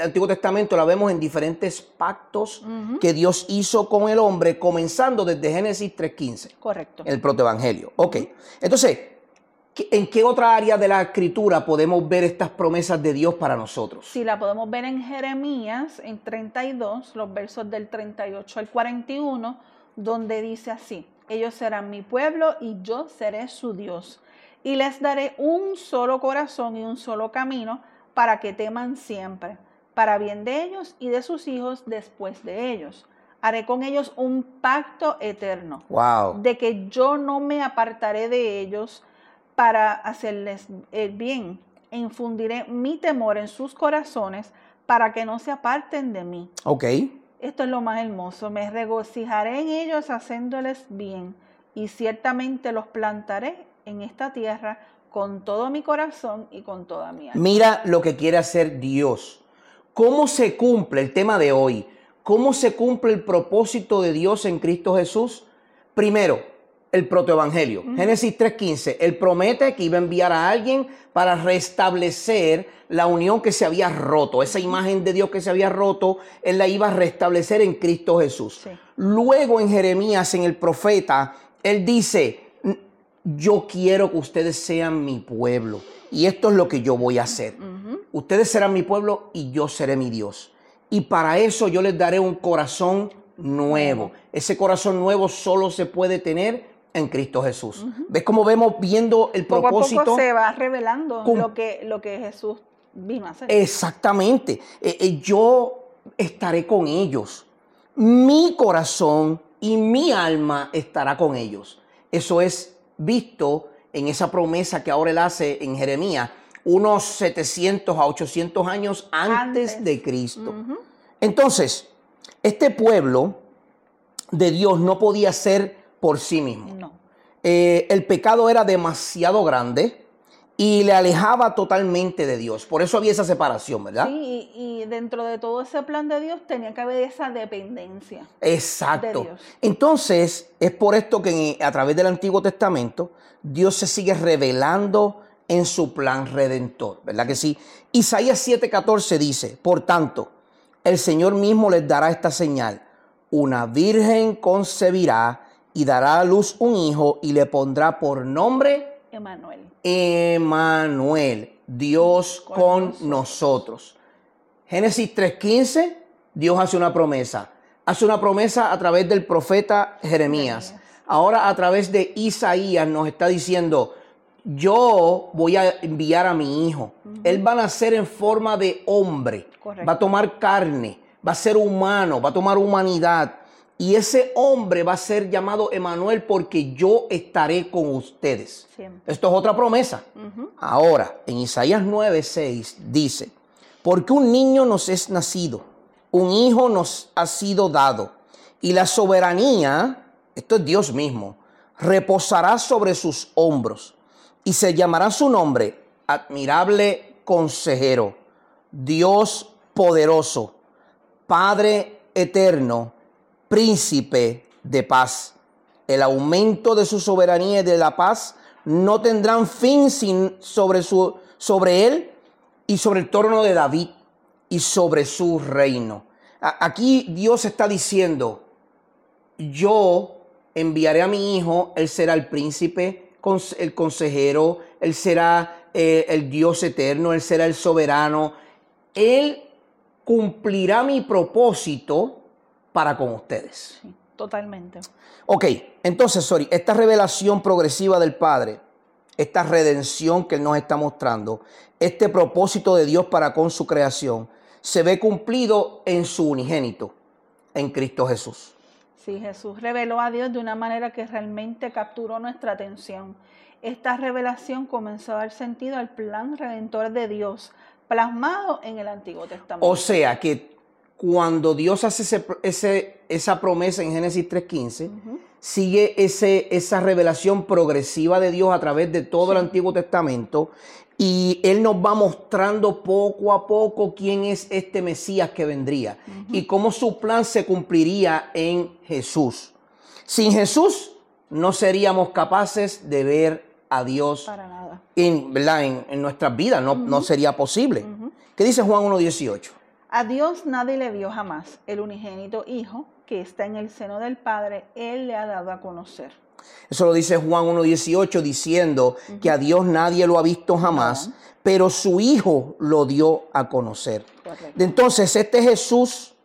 vemos en diferentes pactos que Dios hizo con el hombre, comenzando desde Génesis 3:15. Correcto. El protoevangelio. Ok. Entonces, ¿en qué otra área de la Escritura podemos ver estas promesas de Dios para nosotros? Sí, la podemos ver en Jeremías, en 32, los versos del 38 al 41, donde dice así: ellos serán mi pueblo y yo seré su Dios. Y les daré un solo corazón y un solo camino para que teman siempre, para bien de ellos y de sus hijos después de ellos. Haré con ellos un pacto eterno, de que yo no me apartaré de ellos para hacerles el bien. E infundiré mi temor en sus corazones para que no se aparten de mí. Ok. Esto es lo más hermoso. Me regocijaré en ellos haciéndoles bien y ciertamente los plantaré en esta tierra con todo mi corazón y con toda mi alma. Mira lo que quiere hacer Dios. ¿Cómo se cumple el tema de hoy? ¿Cómo se cumple el propósito de Dios en Cristo Jesús? Primero, el protoevangelio. Génesis 3:15. Él promete que iba a enviar a alguien para restablecer la unión que se había roto. Esa imagen de Dios que se había roto, Él la iba a restablecer en Cristo Jesús. Sí. Luego en Jeremías, en el profeta, Él dice: yo quiero que ustedes sean mi pueblo y esto es lo que yo voy a hacer. Ustedes serán mi pueblo y yo seré mi Dios. Y para eso yo les daré un corazón nuevo. Ese corazón nuevo solo se puede tener en Cristo Jesús. ¿Ves cómo vemos viendo el propósito? Poco a poco se va revelando lo que Jesús vino a hacer. Exactamente. Yo estaré con ellos. Mi corazón y mi alma estará con ellos. Eso es visto en esa promesa que ahora él hace en Jeremías, unos 700 a 800 años antes de Cristo. Entonces, este pueblo de Dios no podía ser por sí mismo. No. El pecado era demasiado grande y le alejaba totalmente de Dios. Por eso había esa separación, ¿verdad? Sí, y dentro de todo ese plan de Dios tenía que haber esa dependencia. Exacto. De Dios. Entonces, es por esto que a través del Antiguo Testamento, Dios se sigue revelando en su plan redentor, ¿verdad que sí? Isaías 7:14 dice: por tanto, el Señor mismo les dará esta señal. Una virgen concebirá y dará a luz un hijo y le pondrá por nombre Emmanuel. Emmanuel, Dios con nosotros. Génesis 3:15, Dios hace una promesa. Hace una promesa a través del profeta Jeremías. Ahora a través de Isaías nos está diciendo, yo voy a enviar a mi hijo. Él va a nacer en forma de hombre. Correcto. Va a tomar carne, va a ser humano, va a tomar humanidad. Y ese hombre va a ser llamado Emmanuel porque yo estaré con ustedes. Siempre. Esto es otra promesa. Ahora, en Isaías 9:6 dice, porque un niño nos es nacido, un hijo nos ha sido dado, y la soberanía, esto es Dios mismo, reposará sobre sus hombros, y se llamará su nombre admirable consejero, Dios poderoso, Padre eterno, príncipe de paz. El aumento de su soberanía y de la paz no tendrán fin sin sobre él y sobre el trono de David y sobre su reino. Aquí Dios está diciendo, yo enviaré a mi hijo, él será el príncipe, el consejero, él será el Dios eterno, él será el soberano. Él cumplirá mi propósito para con ustedes. Sí, totalmente. Ok, entonces, esta revelación progresiva del Padre, esta redención que Él nos está mostrando, este propósito de Dios para con su creación, se ve cumplido en su unigénito, en Cristo Jesús. Sí, Jesús reveló a Dios de una manera que realmente capturó nuestra atención. Esta revelación comenzó a dar sentido al plan redentor de Dios, plasmado en el Antiguo Testamento. O sea que cuando Dios hace esa promesa en Génesis 3:15, sigue esa revelación progresiva de Dios a través de todo el Antiguo Testamento, y Él nos va mostrando poco a poco quién es este Mesías que vendría y cómo su plan se cumpliría en Jesús. Sin Jesús no seríamos capaces de ver a Dios Para nada. en nuestras vidas, no sería posible. ¿Qué dice Juan 1:18? A Dios nadie le vio jamás. El unigénito Hijo, que está en el seno del Padre, Él le ha dado a conocer. Eso lo dice Juan 1:18, diciendo que a Dios nadie lo ha visto jamás, pero su Hijo lo dio a conocer. Correcto. Entonces, este Jesús,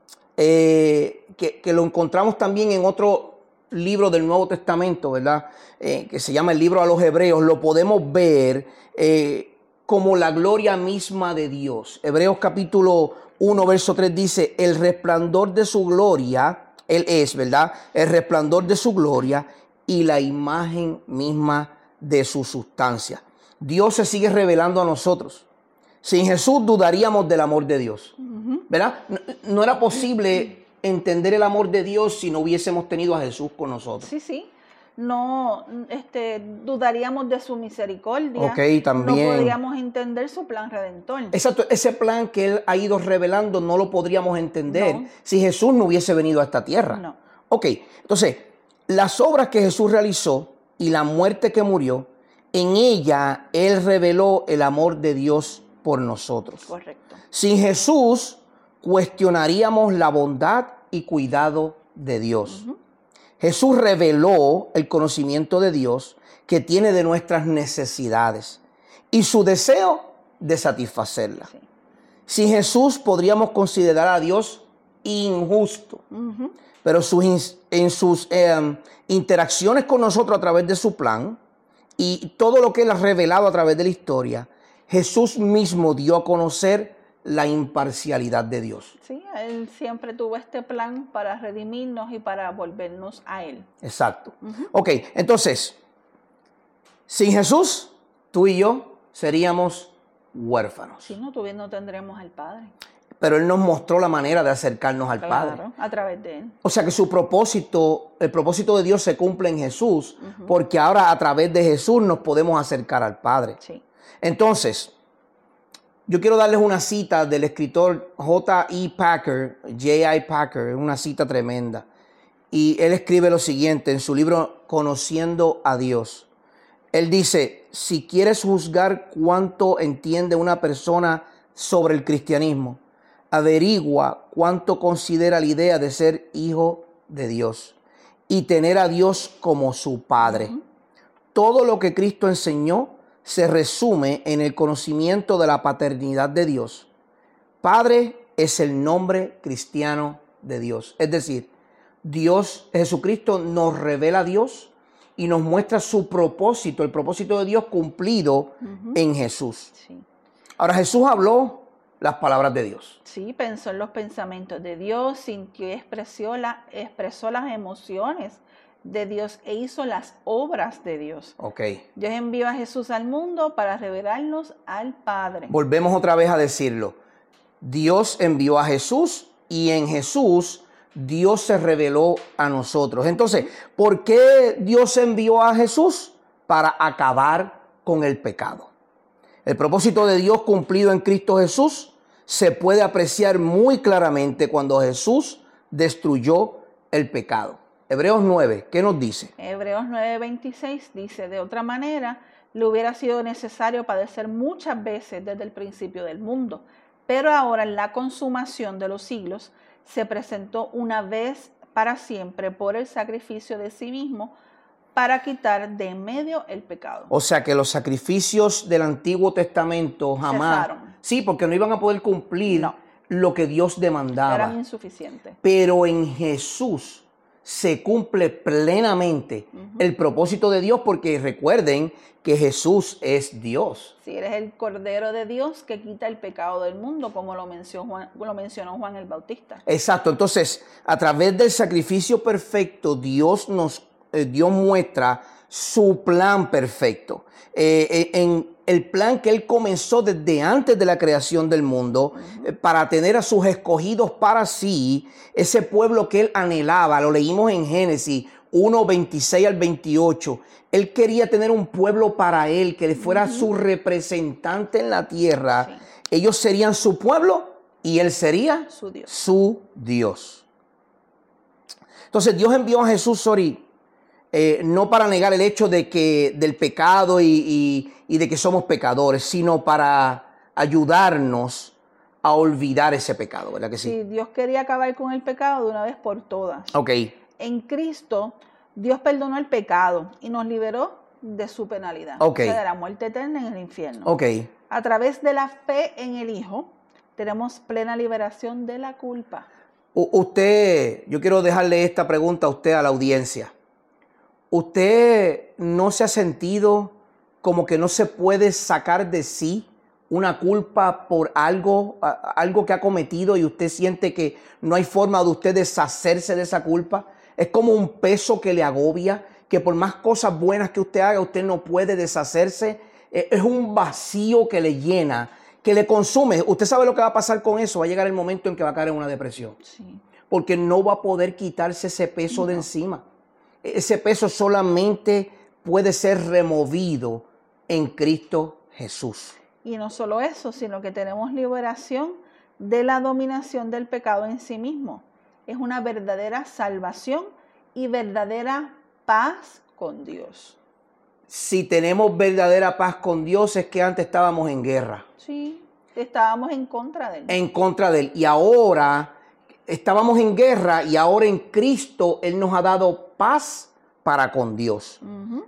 que lo encontramos también en otro libro del Nuevo Testamento, ¿verdad? Que se llama el libro a los Hebreos, lo podemos ver como la gloria misma de Dios. Hebreos capítulo 1, verso 3 dice, el resplandor de su gloria, Él es, ¿verdad? El resplandor de su gloria y la imagen misma de su sustancia. Dios se sigue revelando a nosotros. Sin Jesús dudaríamos del amor de Dios, ¿verdad? No era posible entender el amor de Dios si no hubiésemos tenido a Jesús con nosotros. Sí. No dudaríamos de su misericordia. Ok, también. No podríamos entender su plan redentor. Exacto, ese plan que Él ha ido revelando no lo podríamos entender si Jesús no hubiese venido a esta tierra. No. Ok, entonces, las obras que Jesús realizó y la muerte que murió, en ella Él reveló el amor de Dios por nosotros. Correcto. Sin Jesús cuestionaríamos la bondad y cuidado de Dios. Jesús reveló el conocimiento de Dios que tiene de nuestras necesidades y su deseo de satisfacerlas. Sí. Sin Jesús podríamos considerar a Dios injusto, pero en sus interacciones con nosotros a través de su plan y todo lo que Él ha revelado a través de la historia, Jesús mismo dio a conocer la imparcialidad de Dios. Sí, Él siempre tuvo este plan para redimirnos y para volvernos a Él. Exacto. Ok, entonces, sin Jesús, tú y yo seríamos huérfanos. Si no, no tendremos al Padre. Pero Él nos mostró la manera de acercarnos al Padre. Claro, a través de Él. O sea que el propósito de Dios se cumple en Jesús, porque ahora a través de Jesús nos podemos acercar al Padre. Sí. Entonces, yo quiero darles una cita del escritor J.I. Packer, una cita tremenda. Y él escribe lo siguiente en su libro Conociendo a Dios. Él dice, si quieres juzgar cuánto entiende una persona sobre el cristianismo, averigua cuánto considera la idea de ser hijo de Dios y tener a Dios como su Padre. Todo lo que Cristo enseñó se resume en el conocimiento de la paternidad de Dios. Padre es el nombre cristiano de Dios. Es decir, Jesucristo nos revela a Dios y nos muestra su propósito, el propósito de Dios cumplido en Jesús. Sí. Ahora, Jesús habló las palabras de Dios. Sí, pensó en los pensamientos de Dios, sintió y expresó las emociones de Dios e hizo las obras de Dios. Ok. Dios envió a Jesús al mundo para revelarnos al Padre. Volvemos otra vez a decirlo. Dios envió a Jesús y en Jesús Dios se reveló a nosotros. Entonces, ¿por qué Dios envió a Jesús? Para acabar con el pecado. El propósito de Dios cumplido en Cristo Jesús se puede apreciar muy claramente cuando Jesús destruyó el pecado. Hebreos 9, ¿qué nos dice? Hebreos 9:26 dice, de otra manera, le hubiera sido necesario padecer muchas veces desde el principio del mundo, pero ahora en la consumación de los siglos se presentó una vez para siempre por el sacrificio de sí mismo para quitar de en medio el pecado. O sea que los sacrificios del Antiguo Testamento jamás... Cesaron. Sí, porque no iban a poder cumplir lo que Dios demandaba. Eran insuficientes. Pero en Jesús se cumple plenamente el propósito de Dios, porque recuerden que Jesús es Dios. Sí, eres el Cordero de Dios que quita el pecado del mundo, como lo mencionó Juan el Bautista. Exacto. Entonces, a través del sacrificio perfecto, Dios muestra su plan perfecto. En el plan que Él comenzó desde antes de la creación del mundo, para tener a sus escogidos para sí, ese pueblo que Él anhelaba. Lo leímos en Génesis 1, 26 al 28. Él quería tener un pueblo para Él, que fuera su representante en la tierra. Sí. Ellos serían su pueblo y Él sería su Dios. Entonces Dios envió a Jesús, no para negar el hecho del pecado y de que somos pecadores, sino para ayudarnos a olvidar ese pecado, ¿verdad que sí? Sí, Dios quería acabar con el pecado de una vez por todas. Ok. En Cristo, Dios perdonó el pecado y nos liberó de su penalidad. Ok. O sea, de la muerte eterna en el infierno. Ok. A través de la fe en el Hijo, tenemos plena liberación de la culpa. Yo quiero dejarle esta pregunta a usted, a la audiencia. ¿Usted no se ha sentido como que no se puede sacar de sí una culpa por algo que ha cometido y usted siente que no hay forma de usted deshacerse de esa culpa? Es como un peso que le agobia, que por más cosas buenas que usted haga, usted no puede deshacerse. Es un vacío que le llena, que le consume. Usted sabe lo que va a pasar con eso. Va a llegar el momento en que va a caer en una depresión. Sí. Porque no va a poder quitarse ese peso de encima. Ese peso solamente puede ser removido en Cristo Jesús. Y no solo eso, sino que tenemos liberación de la dominación del pecado en sí mismo. Es una verdadera salvación y verdadera paz con Dios. Si tenemos verdadera paz con Dios, es que antes estábamos en guerra. Sí, estábamos en contra de Él. En contra de Él. Y ahora estábamos en guerra y ahora en Cristo Él nos ha dado paz para con Dios.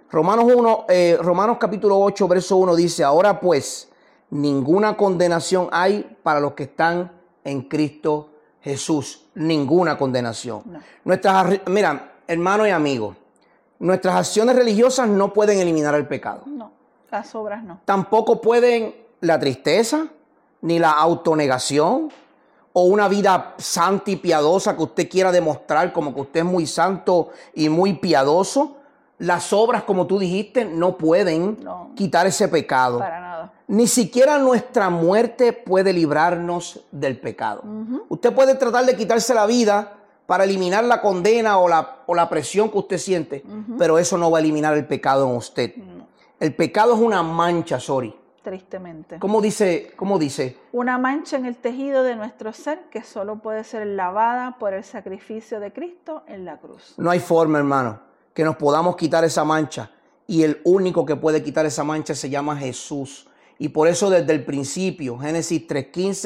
Romanos capítulo 8, verso 1 dice, ahora pues, ninguna condenación hay para los que están en Cristo Jesús. Ninguna condenación. No. Mira, hermanos y amigos, nuestras acciones religiosas no pueden eliminar el pecado. No, las obras no. Tampoco pueden la tristeza, ni la autonegación, o una vida santa y piadosa que usted quiera demostrar como que usted es muy santo y muy piadoso. Las obras, como tú dijiste, no pueden quitar ese pecado. Para nada. Ni siquiera nuestra muerte puede librarnos del pecado. Usted puede tratar de quitarse la vida para eliminar la condena o la presión que usted siente, pero eso no va a eliminar el pecado en usted. No. El pecado es una mancha, Tristemente. ¿Cómo dice? Una mancha en el tejido de nuestro ser que solo puede ser lavada por el sacrificio de Cristo en la cruz. No hay forma, hermano, que nos podamos quitar esa mancha. Y el único que puede quitar esa mancha se llama Jesús. Y por eso desde el principio, Génesis 3:15,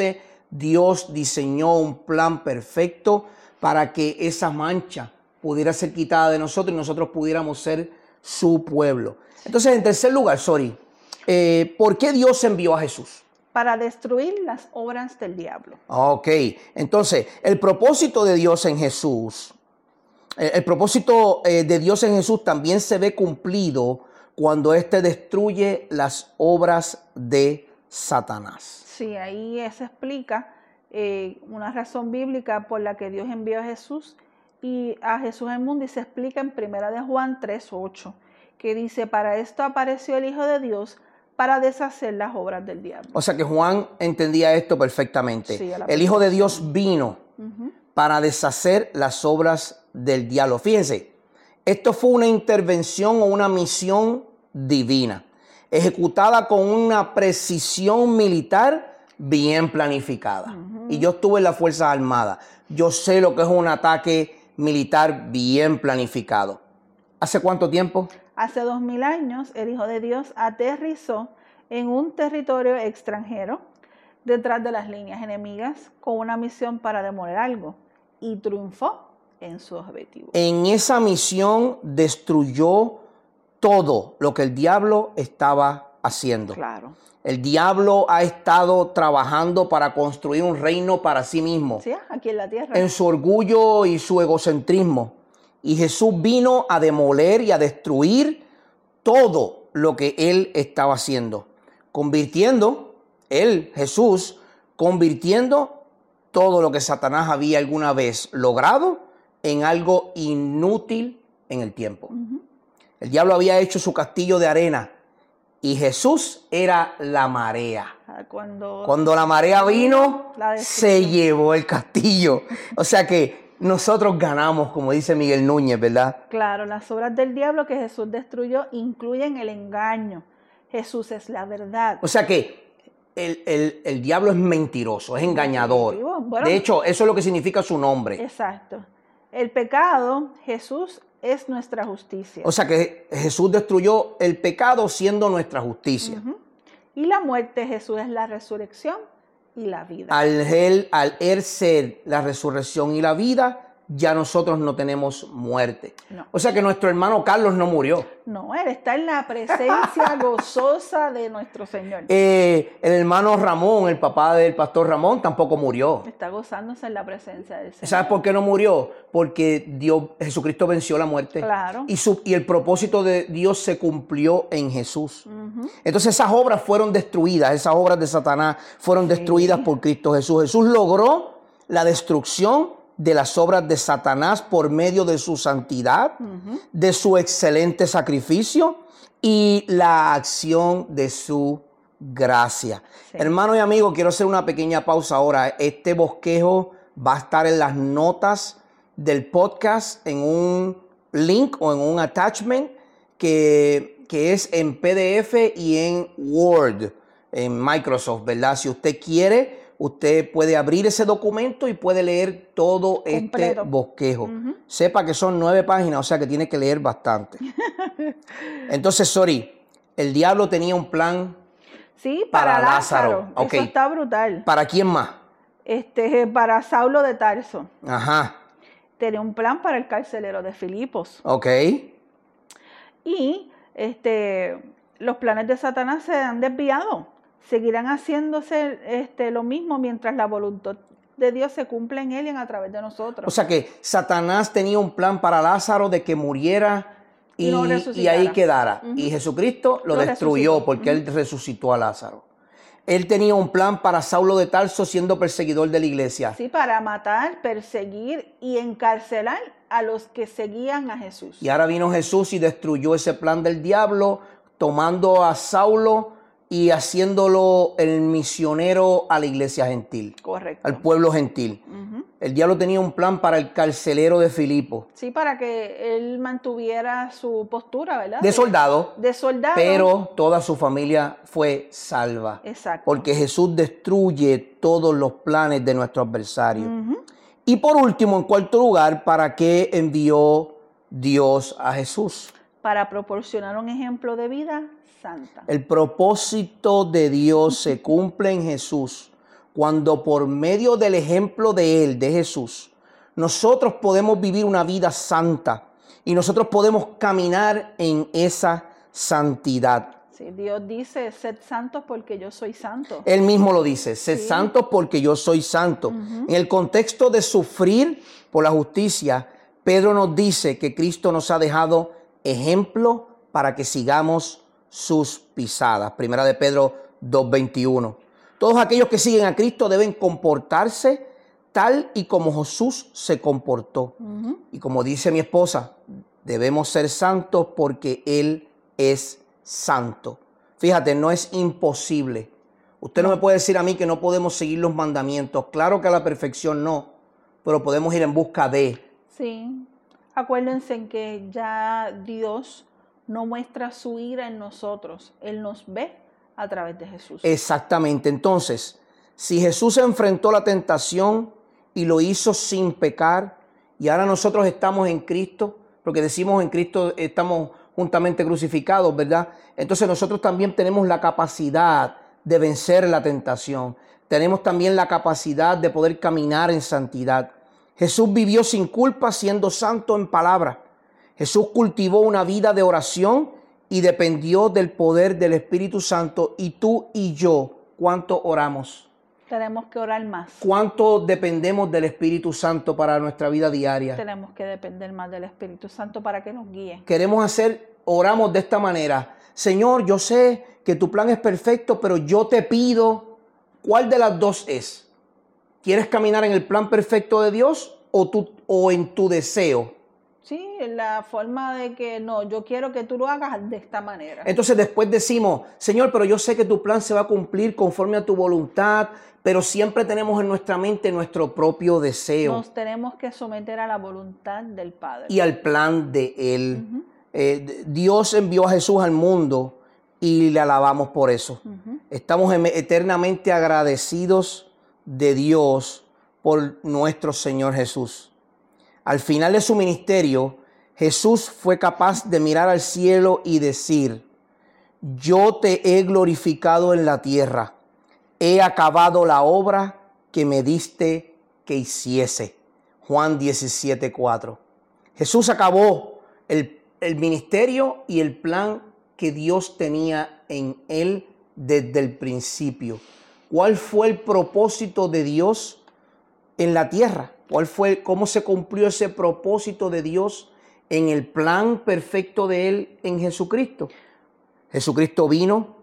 Dios diseñó un plan perfecto para que esa mancha pudiera ser quitada de nosotros y nosotros pudiéramos ser su pueblo. Entonces, en tercer lugar, ¿por qué Dios envió a Jesús? Para destruir las obras del diablo. Ok, entonces, el propósito de Dios en Jesús, el propósito de Dios en Jesús también se ve cumplido cuando éste destruye las obras de Satanás. Sí, ahí se explica una razón bíblica por la que Dios envió a Jesús y a Jesús al mundo, y se explica en 1 de Juan 3:8, que dice: para esto apareció el Hijo de Dios, para deshacer las obras del diablo. O sea que Juan entendía esto perfectamente. Sí, el Hijo de Dios vino para deshacer las obras del diablo. Fíjense, esto fue una intervención o una misión divina, ejecutada con una precisión militar bien planificada. Y yo estuve en las Fuerzas Armadas. Yo sé lo que es un ataque militar bien planificado. ¿Hace cuánto tiempo? Hace 2000 años, el Hijo de Dios aterrizó en un territorio extranjero, detrás de las líneas enemigas, con una misión para demoler algo, y triunfó en su objetivo. En esa misión destruyó todo lo que el diablo estaba haciendo. Claro. El diablo ha estado trabajando para construir un reino para sí mismo. Sí, aquí en la tierra. En su orgullo y su egocentrismo. Y Jesús vino a demoler y a destruir todo lo que él estaba haciendo. Jesús, convirtiendo todo lo que Satanás había alguna vez logrado en algo inútil en el tiempo. El diablo había hecho su castillo de arena y Jesús era la marea. Cuando la marea vino, se llevó el castillo. O sea que nosotros ganamos, como dice Miguel Núñez, ¿verdad? Claro, las obras del diablo que Jesús destruyó incluyen el engaño. Jesús es la verdad. O sea que el diablo es mentiroso, es engañador. Bueno, de hecho, eso es lo que significa su nombre. Exacto. El pecado, Jesús es nuestra justicia. O sea que Jesús destruyó el pecado siendo nuestra justicia. Y la muerte, Jesús es la resurrección y la vida. Al él ser la resurrección y la vida, ya nosotros no tenemos muerte. No. O sea que nuestro hermano Carlos no murió. No, él está en la presencia gozosa de nuestro Señor. El hermano Ramón, el papá del pastor Ramón, tampoco murió. Está gozándose en la presencia del Señor. ¿Sabes por qué no murió? Porque Jesucristo venció la muerte. Claro. Y el propósito de Dios se cumplió en Jesús. Entonces esas obras fueron destruidas, esas obras de Satanás fueron destruidas por Cristo Jesús. Jesús logró la destrucción de las obras de Satanás por medio de su santidad, de su excelente sacrificio y la acción de su gracia. Sí. Hermano y amigo, quiero hacer una pequeña pausa ahora. Este bosquejo va a estar en las notas del podcast, en un link o en un attachment que es en PDF y en Word, en Microsoft, ¿verdad? Si usted quiere, usted puede abrir ese documento y puede leer todo este bosquejo. Sepa que son 9 páginas, o sea que tiene que leer bastante. Entonces, el diablo tenía un plan para Lázaro. Okay. Eso está brutal. ¿Para quién más? Para Saulo de Tarso. Ajá. Tenía un plan para el carcelero de Filipos. Ok. Y los planes de Satanás se han desviado. Seguirán haciéndose lo mismo mientras la voluntad de Dios se cumple en él y a través de nosotros. O sea que Satanás tenía un plan para Lázaro de que muriera y ahí quedara. Y Jesucristo lo destruyó porque él resucitó a Lázaro. Él tenía un plan para Saulo de Tarso siendo perseguidor de la iglesia. Sí, para matar, perseguir y encarcelar a los que seguían a Jesús. Y ahora vino Jesús y destruyó ese plan del diablo, tomando a Saulo y haciéndolo el misionero a la iglesia gentil. Correcto. Al pueblo gentil. El diablo tenía un plan para el carcelero de Filipo. Sí, para que él mantuviera su postura, ¿verdad? De soldado. De soldado. Pero toda su familia fue salva. Exacto. Porque Jesús destruye todos los planes de nuestro adversario. Y por último, en cuarto lugar, ¿para qué envió Dios a Jesús? Para proporcionar un ejemplo de vida santa. El propósito de Dios se cumple en Jesús cuando por medio del ejemplo de Él, de Jesús, nosotros podemos vivir una vida santa y nosotros podemos caminar en esa santidad. Sí, Dios dice, sed santos porque yo soy santo. Él mismo lo dice, sed santos porque yo soy santo. En el contexto de sufrir por la justicia, Pedro nos dice que Cristo nos ha dejado ejemplo para que sigamos sus pisadas. Primera de Pedro 2:21. Todos aquellos que siguen a Cristo deben comportarse tal y como Jesús se comportó. Y como dice mi esposa, debemos ser santos porque Él es santo. Fíjate, no es imposible. Usted no me puede decir a mí que no podemos seguir los mandamientos. Claro que a la perfección no, pero podemos ir en busca de. Sí, acuérdense en que ya Dios no muestra su ira en nosotros. Él nos ve a través de Jesús. Exactamente. Entonces, si Jesús enfrentó la tentación y lo hizo sin pecar, y ahora nosotros estamos en Cristo, porque decimos en Cristo estamos juntamente crucificados, ¿verdad? Entonces nosotros también tenemos la capacidad de vencer la tentación. Tenemos también la capacidad de poder caminar en santidad. Jesús vivió sin culpa siendo santo en palabra. Jesús cultivó una vida de oración y dependió del poder del Espíritu Santo. Y tú y yo, ¿cuánto oramos? Tenemos que orar más. ¿Cuánto dependemos del Espíritu Santo para nuestra vida diaria? Tenemos que depender más del Espíritu Santo para que nos guíe. Oramos de esta manera. Señor, yo sé que tu plan es perfecto, pero yo te pido, ¿cuál de las dos es? ¿Quieres caminar en el plan perfecto de Dios o en tu deseo? Sí, la forma de que no, yo quiero que tú lo hagas de esta manera. Entonces después decimos, Señor, pero yo sé que tu plan se va a cumplir conforme a tu voluntad, pero siempre tenemos en nuestra mente nuestro propio deseo. Nos tenemos que someter a la voluntad del Padre. Y al plan de Él. Dios envió a Jesús al mundo y le alabamos por eso. Estamos eternamente agradecidos de Dios por nuestro Señor Jesús. Al final de su ministerio, Jesús fue capaz de mirar al cielo y decir, yo te he glorificado en la tierra, he acabado la obra que me diste que hiciese. Juan 17:4. Jesús acabó el ministerio y el plan que Dios tenía en él desde el principio. ¿Cuál fue el propósito de Dios en la tierra? ¿Cómo se cumplió ese propósito de Dios en el plan perfecto de Él en Jesucristo? Jesucristo vino,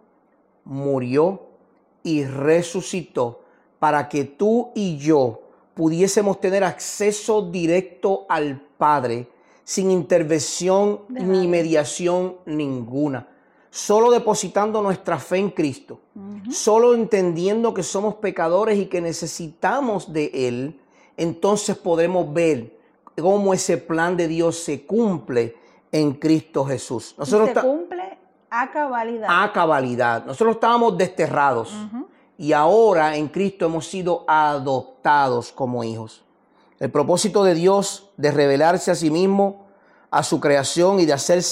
murió y resucitó para que tú y yo pudiésemos tener acceso directo al Padre sin intervención ni mediación ninguna. Solo depositando nuestra fe en Cristo, solo entendiendo que somos pecadores y que necesitamos de Él, entonces podremos ver cómo ese plan de Dios se cumple en Cristo Jesús. Se cumple a cabalidad. A cabalidad. Nosotros estábamos desterrados y ahora en Cristo hemos sido adoptados como hijos. El propósito de Dios de revelarse a sí mismo, a su creación y de hacer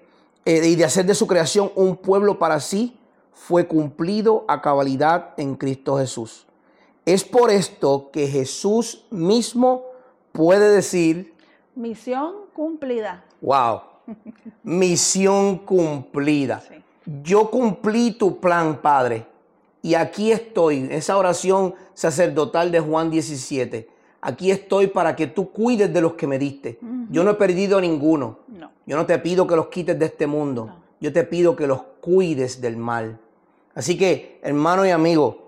de su creación un pueblo para sí fue cumplido a cabalidad en Cristo Jesús. Es por esto que Jesús mismo puede decir, misión cumplida. Wow, misión cumplida. Sí. Yo cumplí tu plan, Padre, y aquí estoy, esa oración sacerdotal de Juan 17. Aquí estoy para que tú cuides de los que me diste. Yo no he perdido a ninguno. No. Yo no te pido que los quites de este mundo. No. Yo te pido que los cuides del mal. Así que, hermano y amigo,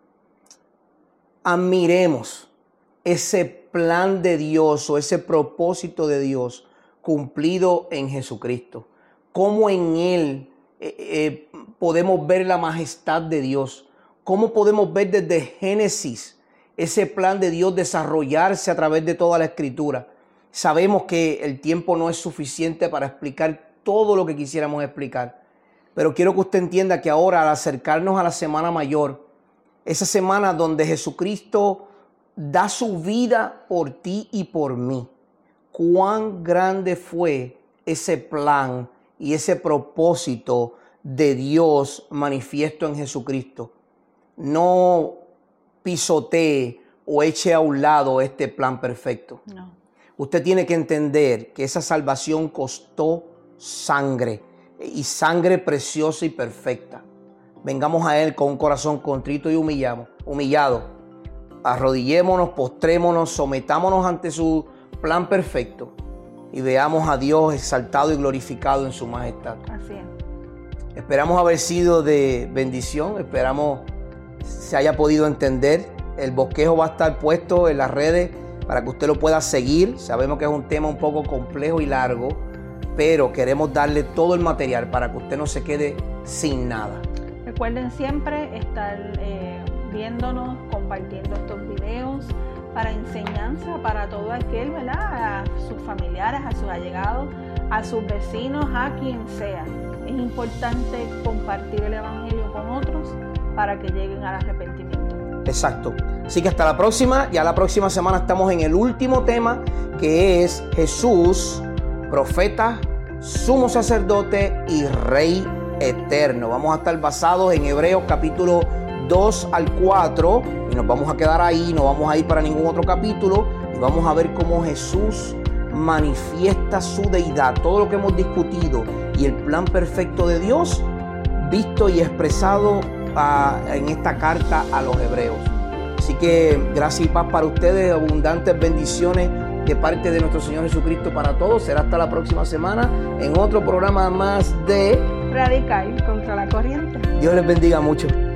admiremos ese plan de Dios o ese propósito de Dios cumplido en Jesucristo. Cómo en Él podemos ver la majestad de Dios. Cómo podemos ver desde Génesis ese plan de Dios desarrollarse a través de toda la Escritura. Sabemos que el tiempo no es suficiente para explicar todo lo que quisiéramos explicar. Pero quiero que usted entienda que ahora, al acercarnos a la Semana Mayor, esa semana donde Jesucristo da su vida por ti y por mí, cuán grande fue ese plan y ese propósito de Dios manifiesto en Jesucristo. No pisotee o eche a un lado este plan perfecto. No. Usted tiene que entender que esa salvación costó sangre, y sangre preciosa y perfecta. Vengamos a Él con un corazón contrito y humillado. Arrodillémonos, postrémonos, sometámonos ante su plan perfecto y veamos a Dios exaltado y glorificado en su majestad. Así es. Esperamos haber sido de bendición, esperamos se haya podido entender. El bosquejo va a estar puesto en las redes para que usted lo pueda seguir. Sabemos que es un tema un poco complejo y largo, pero queremos darle todo el material para que usted no se quede sin nada. Recuerden siempre estar viéndonos, compartiendo estos videos para enseñanza para todo aquel, ¿verdad? A sus familiares, a sus allegados, a sus vecinos, a quien sea. Es importante compartir el Evangelio con otros para que lleguen al arrepentimiento. Exacto. Así que hasta la próxima. Ya la próxima semana estamos en el último tema, que es Jesús, profeta, sumo sacerdote y rey eterno. Vamos a estar basados en Hebreos capítulo 2 al 4 y nos vamos a quedar ahí, no vamos a ir para ningún otro capítulo y vamos a ver cómo Jesús manifiesta su deidad, todo lo que hemos discutido y el plan perfecto de Dios visto y expresado en esta carta a los hebreos. Así que gracias y paz para ustedes, abundantes bendiciones de parte de nuestro Señor Jesucristo para todos. Será hasta la próxima semana en otro programa más de Radical contra la corriente. Dios les bendiga mucho.